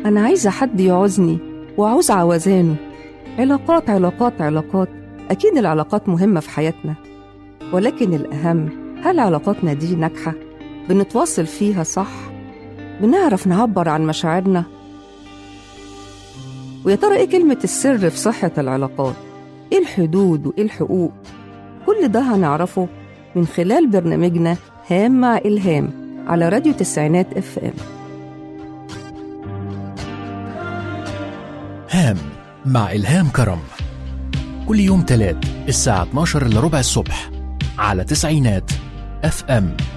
أنا عايزة حد يعوزني وعاوز عوزانه. علاقات علاقات علاقات، أكيد العلاقات مهمة في حياتنا، ولكن الأهم، هل علاقاتنا دي ناجحة؟ بنتواصل فيها صح؟ بنعرف نعبر عن مشاعرنا؟ ويا ترى إيه كلمة السر في صحة العلاقات؟ إيه الحدود وإيه الحقوق؟ كل ده هنعرفه من خلال برنامجنا هام مع إلهام على راديو تسعينات FM. هام مع إلهام كرم، كل يوم تلات الساعة 12 إلا ربع الصبح على تسعينات FM.